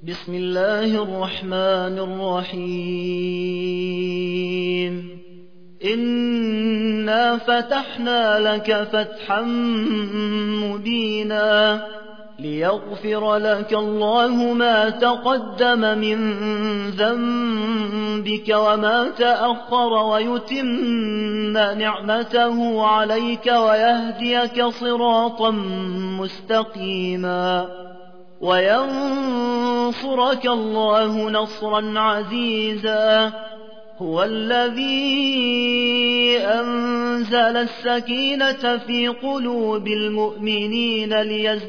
بسم الله الرحمن الرحيم إنا فتحنا لك فتحا مبينا ليغفر لك الله ما تقدم من ذنبك وما تأخر ويتم نعمته عليك ويهديك صراطا مستقيما وينصرك الله نصرا عزيزا هو الذي أنزل السكينة في قلوب المؤمنين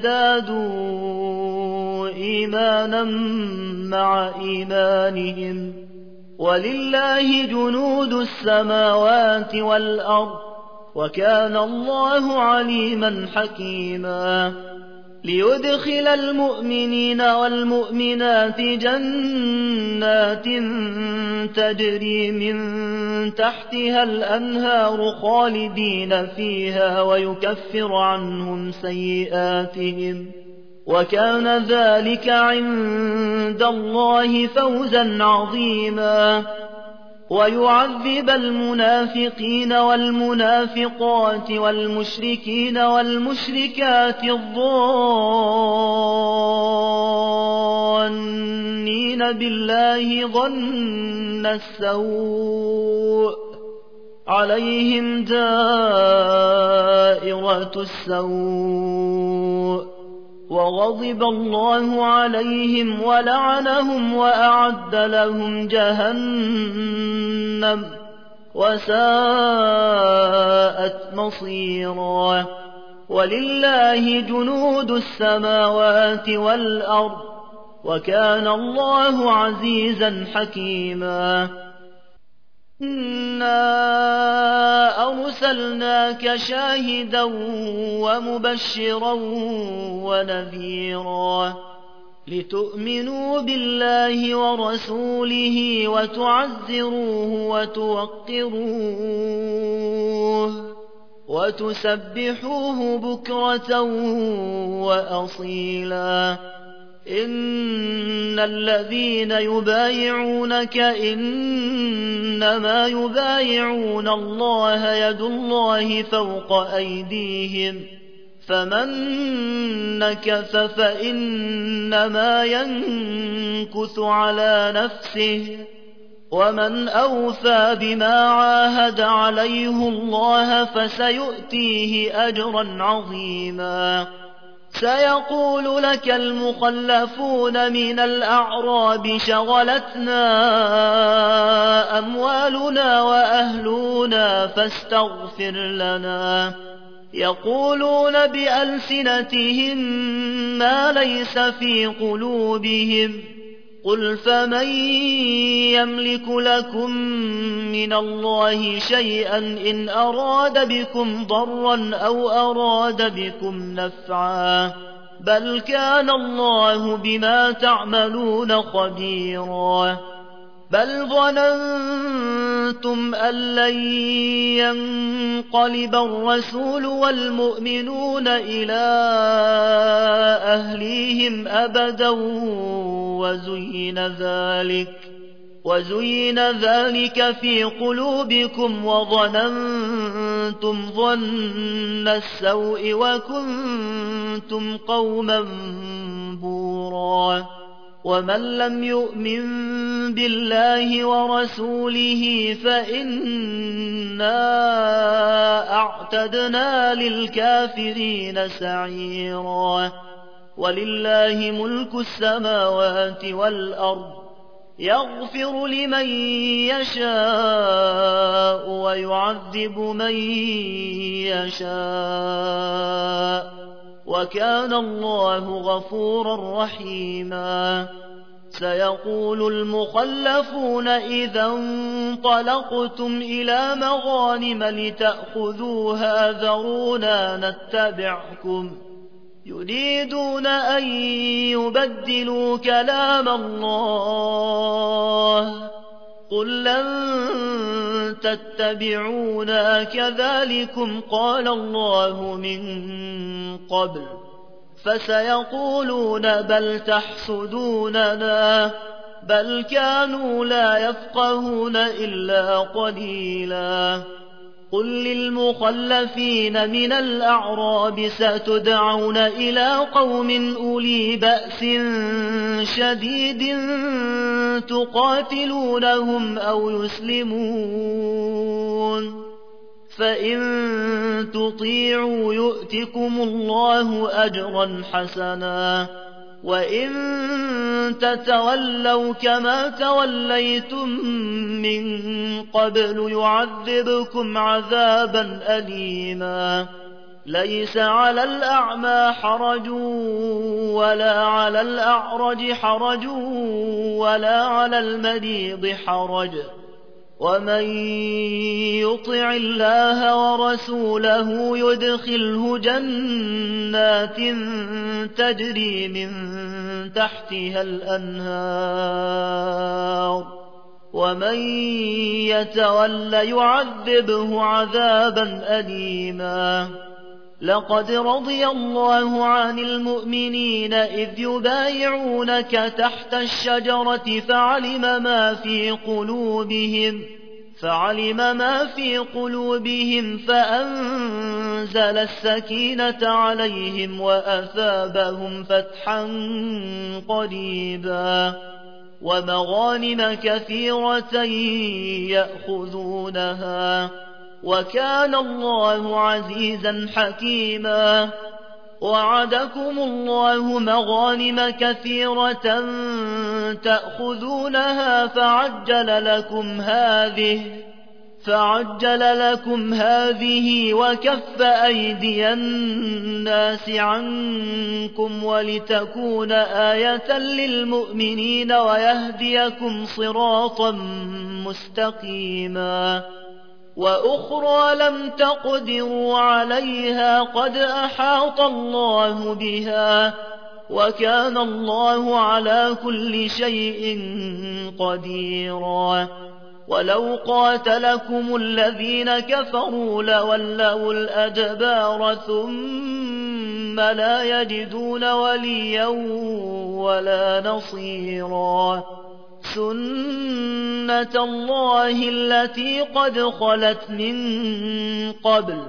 ليزدادوا إيمانا مع إيمانهم ولله جنود السماوات والأرض وكان الله عليما حكيما ليدخل المؤمنين والمؤمنات جنات تجري من تحتها الأنهار خالدين فيها ويكفر عنهم سيئاتهم وكان ذلك عند الله فوزا عظيما ويعذب المنافقين والمنافقات والمشركين والمشركات الظانين بالله ظن السوء عليهم دائرة السوء وغضب الله عليهم ولعنهم وأعد لهم جهنم وساءت مصيرا ولله جنود السماوات والأرض وكان الله عزيزا حكيما إنا أرسلناك شاهدا ومبشرا ونذيرا لتؤمنوا بالله ورسوله وتعزروه وتوقروه وتسبحوه بكرة وأصيلا إن الذين يبايعونك إنما يبايعون الله يد الله فوق أيديهم فمن نكث فإنما ينكث على نفسه ومن أوفى بما عاهد عليه الله فسيؤتيه أجرا عظيما سيقول لك المخلفون من الأعراب شغلتنا أموالنا وأهلنا فاستغفر لنا يقولون بألسنتهم ما ليس في قلوبهم قل فمن يملك لكم من الله شيئا إن أراد بكم ضرا أو أراد بكم نفعا بل كان الله بما تعملون خبيرا بل ظننتم أن لن ينقلب الرسول والمؤمنون إلى أهليهم أبدا وزين ذلك في قلوبكم وظننتم ظن السوء وكنتم قوما بورا ومن لم يؤمن بالله ورسوله فإنا أعتدنا للكافرين سعيرا ولله ملك السماوات والأرض يغفر لمن يشاء ويعذب من يشاء وكان الله غفورا رحيما سيقول المخلفون إذا انطلقتم إلى مغانم لتأخذوها ذرونا نتبعكم يريدون أن يبدلوا كلام الله قل لن تتبعونا كذلكم قال الله من قبل فسيقولون بل تحسدوننا بل كانوا لا يفقهون إلا قليلا. قل للمخلفين من الأعراب ستدعون إلى قوم أولي بأس شديد تقاتلونهم أو يسلمون، فإن تطيعوا يؤتكم الله أجرا حسنا، وإن تتولوا كما توليتم من قبل يعذبكم عذابا أليما. ليس على الأعمى حرج ولا على الأعرج حرج ولا على المريض حرج، ومن يطع الله ورسوله يدخله جنات تجري من تحتها الأنهار، ومن يتول يعذبه عذابا أليما. لقد رضي الله عن المؤمنين إذ يبايعونك تحت الشجرة فعلم ما في قلوبهم فأنزل السكينة عليهم وأثابهم فتحا قريبا ومغانم كثيرة يأخذونها، وكان الله عزيزا حكيما. وعدكم الله مغانم كثيرة تأخذونها فعجل لكم هذه وكف أيدي الناس عنكم ولتكون آية للمؤمنين ويهديكم صراطا مستقيما. وأخرى لم تقدروا عليها قد أحاط الله بها، وكان الله على كل شيء قديرا. ولو قاتلكم الذين كفروا لولوا الأدبار ثم لا يجدون وليا ولا نصيرا. سنة الله التي قد خلت من قبل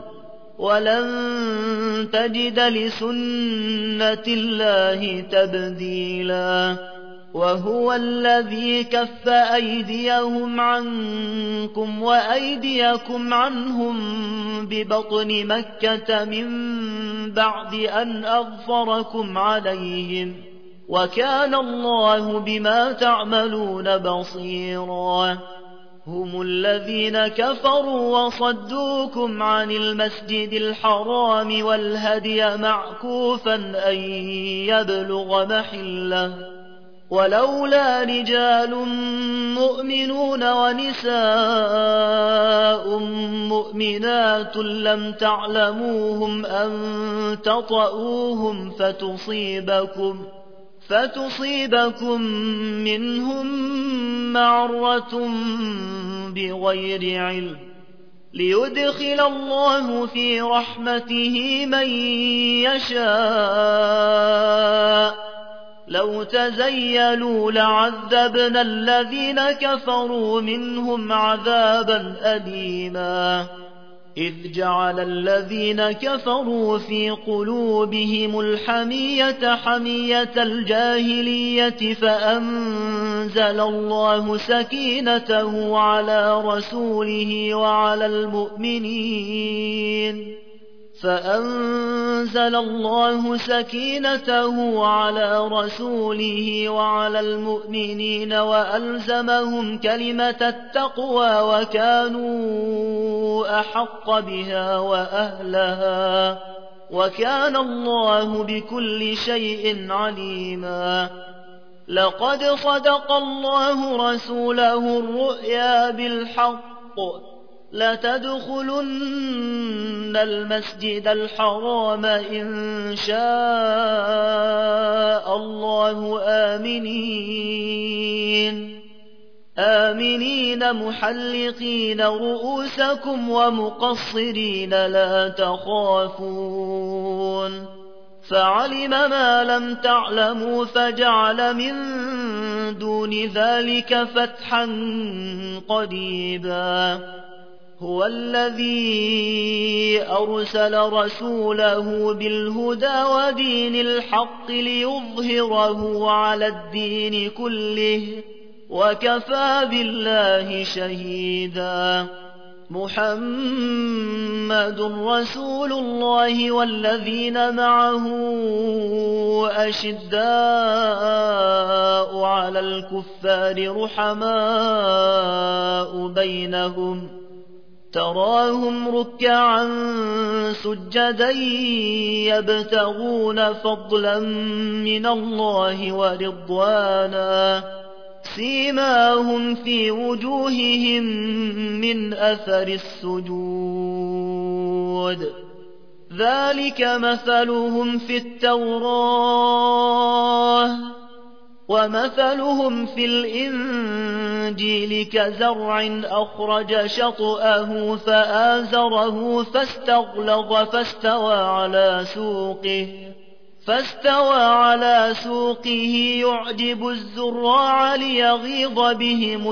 ولن تجد لسنة الله تبديلا. وهو الذي كف أيديهم عنكم وأيديكم عنهم ببطن مكة من بعد أن أظفركم عليهم، وكان الله بما تعملون بصيرا. هم الذين كفروا وصدوكم عن المسجد الحرام والهدي معكوفا أن يبلغ محله، ولولا رجال مؤمنون ونساء مؤمنات لم تعلموهم أن تطؤوهم فتصيبكم منهم معرة بغير علم، ليدخل الله في رحمته من يشاء. لو تزيلوا لعذبنا الذين كفروا منهم عذابا أليما. إذ جعل الذين كفروا في قلوبهم الحمية حمية الجاهلية فأنزل الله سكينته على رسوله وعلى المؤمنين وألزمهم كلمة التقوى وكانوا أحق بها وأهلها، وكان الله بكل شيء عليما. لقد صدق الله رسوله الرؤيا بالحق لتدخلن المسجد الحرام إن شاء الله آمنين محلقين رؤوسكم ومقصرين لا تخافون، فعلم ما لم تعلموا فجعل من دون ذلك فتحا قريبا هو الذي أرسل رسوله بالهدى ودين الحق ليظهره على الدين كله وكفى بالله شهيدا محمد رسول الله والذين معه أشداء على الكفار رحماء بينهم تراهم ركعا سجدا يبتغون فضلا من الله ورضوانا سيماهم في وجوههم من أثر السجود ذلك مثلهم في التوراة ومثلهم في الإنجيل كزرع أخرج شطأه فآزره فاستغلظ فاستوى على سوقه يعجب الزراع ليغيظ بهم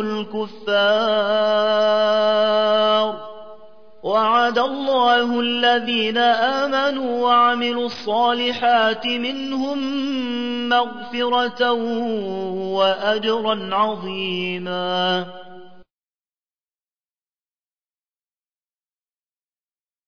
الكفار وعد الله الذين آمنوا وعملوا الصالحات منهم مغفرة وأجرا عظيما